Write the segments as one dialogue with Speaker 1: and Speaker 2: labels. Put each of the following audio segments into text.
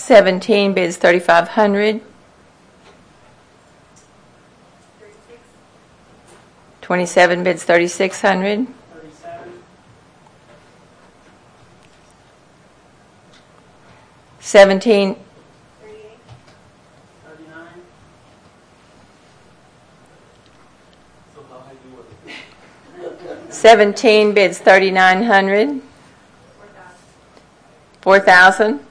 Speaker 1: 17 bids 3,500. 27 bids 3,600. 17 17 bids 3,900. 4,000.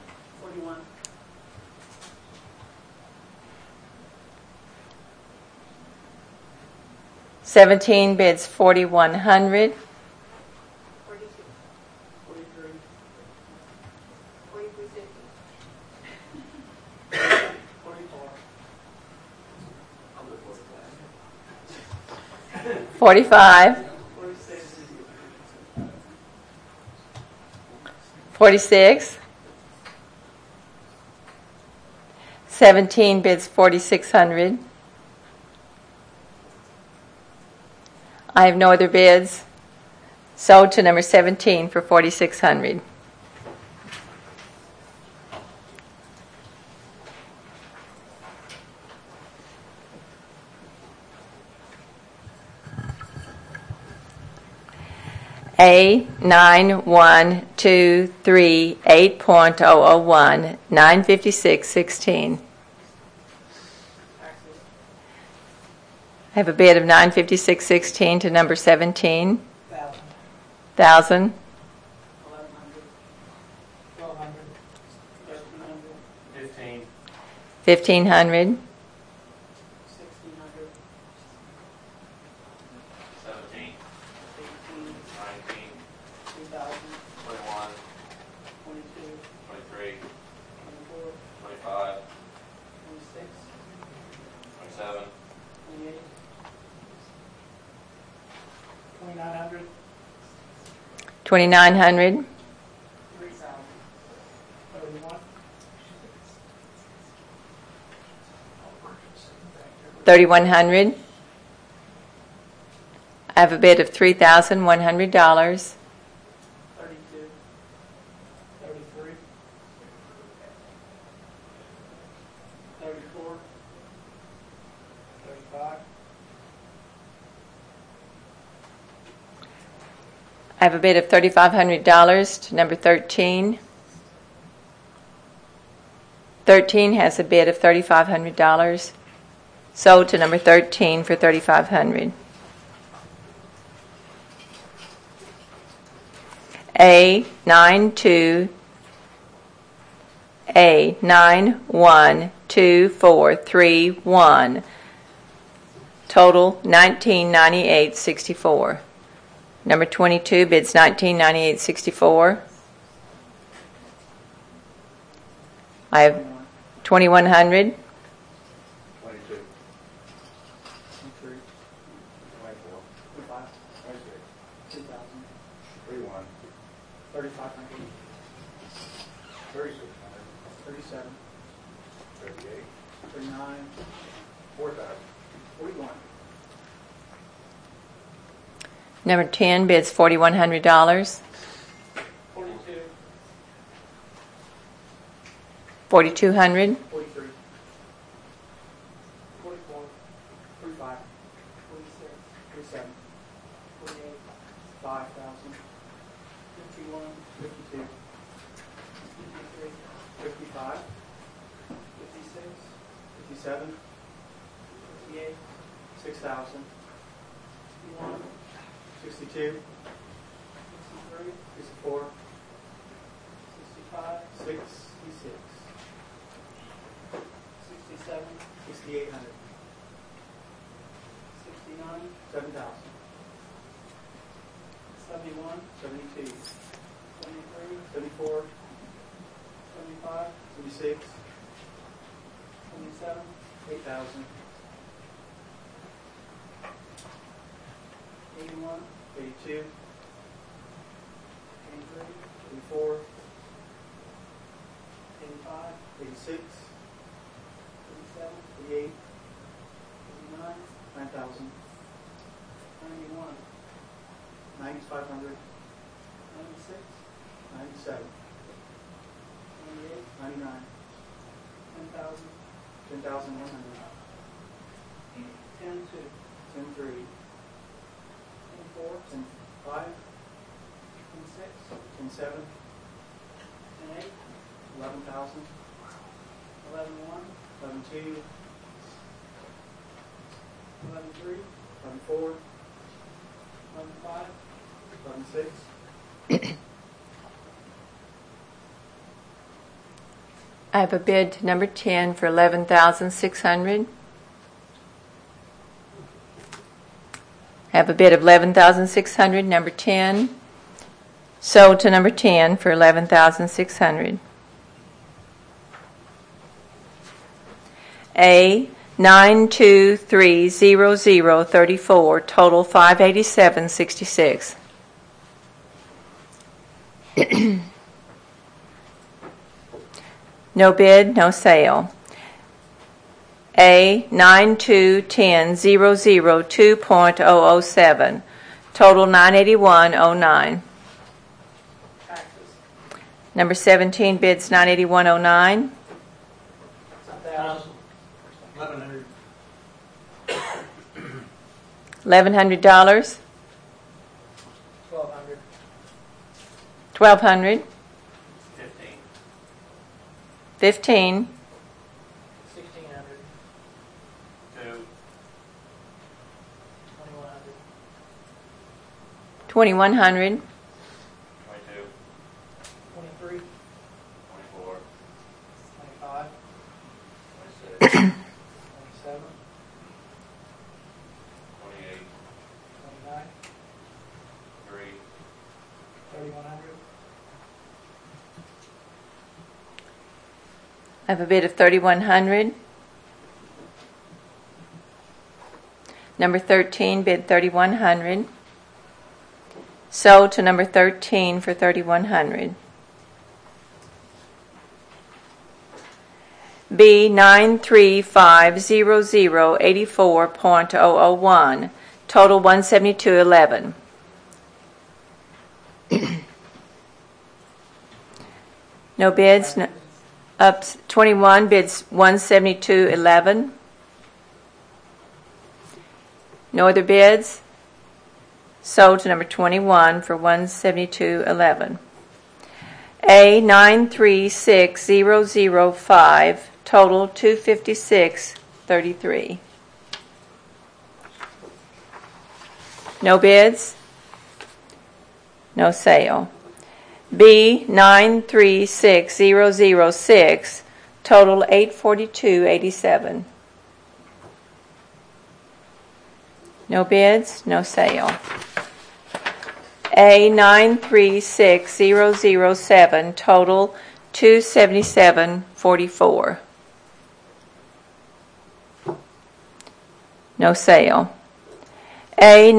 Speaker 1: 17 bids 4,100. 45. 46. 17 bids 4,600. I have no other bids. Sold to number 17 for 4,600. A 9123 8.001 956.16. I have a bid of 956.16 to number 17. 1,000. 1,500. 2,900. 3,100. I have a bid of $3,100.
Speaker 2: 32. 33. 34. 35.
Speaker 1: I have a bid of $3,500 to number 13. 13 has a bid of $3,500. Sold to number 13 for $3,500. A 912431. Total $1998.64. Number 22 bids $1998.64. I have 2,100.
Speaker 2: 22. 23. 24. 25. 26. 2,000. 31. 3,500. 3,600. 37. 38. 39. 4,000. 41.
Speaker 1: Number 10 bids $4,100.
Speaker 2: 42.
Speaker 1: 4,200.
Speaker 2: 43. 44. 45. 46. 47. 48. 5,000. 51. 52. 53. 55. 56. 57. 58. 6,000. 61. 62. 63. 64. 65. 66. 67. 6,800. 69. 7,000. 71. 72. 73. 74. 75. 76. 27. 8,000. 81. 82. 83. 84. 85. 86. 87. 88. 89. 9,000. 91. 9,500. 96. 97. 98. 99. 10,000. 10,100. 10-2. 10-3. 10-4. 10-5. 10-6. 10-7. 10-8. 11,000. 11-1. 11-2. 11-3. 11-4. 11-5. 11-6.
Speaker 1: I have a bid to number 10 for $11,600. I have a bid of $11,600, number 10. Sold to number 10 for $11,600. A 9230034, total $587.66. No bid, no sale. A 921000 2.007, total $981.09.
Speaker 2: Taxes.
Speaker 1: Number 17 bids $981.09.
Speaker 2: $1,000. 1,100.
Speaker 1: $1,100.
Speaker 2: 1,200.
Speaker 1: $1,200.
Speaker 2: 15.
Speaker 1: 15.
Speaker 2: 1,600.
Speaker 3: 2,
Speaker 1: 2,100.
Speaker 3: 22,
Speaker 2: 23.
Speaker 3: 24,
Speaker 2: 25.
Speaker 3: 26,
Speaker 2: 27.
Speaker 3: 28,
Speaker 2: 29.
Speaker 3: 3,
Speaker 2: 3,100.
Speaker 1: I have a bid of $3,100. Number 13 bid $3,100. Sold to number 13 for $3,100. B 9350084.001, total $172.11. No bids. No, up 21 bids $172.11. No other bids. Sold to number 21 for $172.11. A 936005, total $256.33. No bids. No sale. B 936006, total $842.87. No bids, no sale. A 936007, total $277.44. No sale. A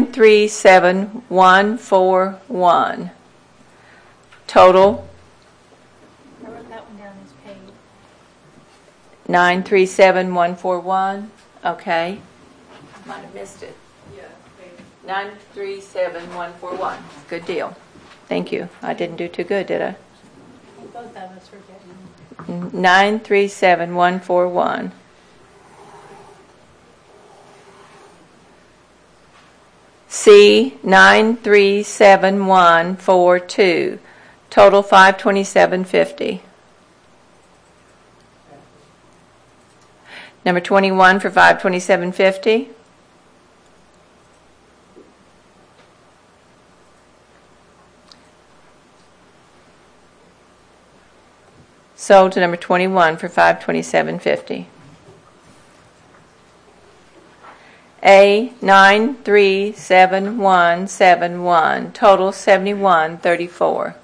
Speaker 1: 937141, total
Speaker 4: I wrote that one down as paid.
Speaker 1: 937141. Okay. Might have missed it. Yeah. 937141. Good deal. Thank you. I didn't do too good, did I?
Speaker 4: Both of us were getting.
Speaker 1: 937141. C 937142. Total $527.50. Number 21 for $527.50. Sold to number 21 for $527.50. A 937171, total $71.34.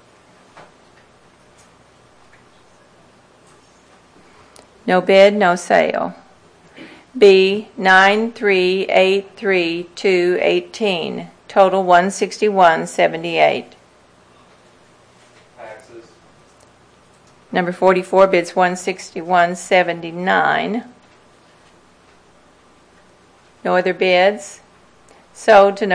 Speaker 1: No bid, no sale. B 9383218, total $161.78.
Speaker 3: taxes,
Speaker 1: Number 44 bids $161.79. No other bids. Sold to number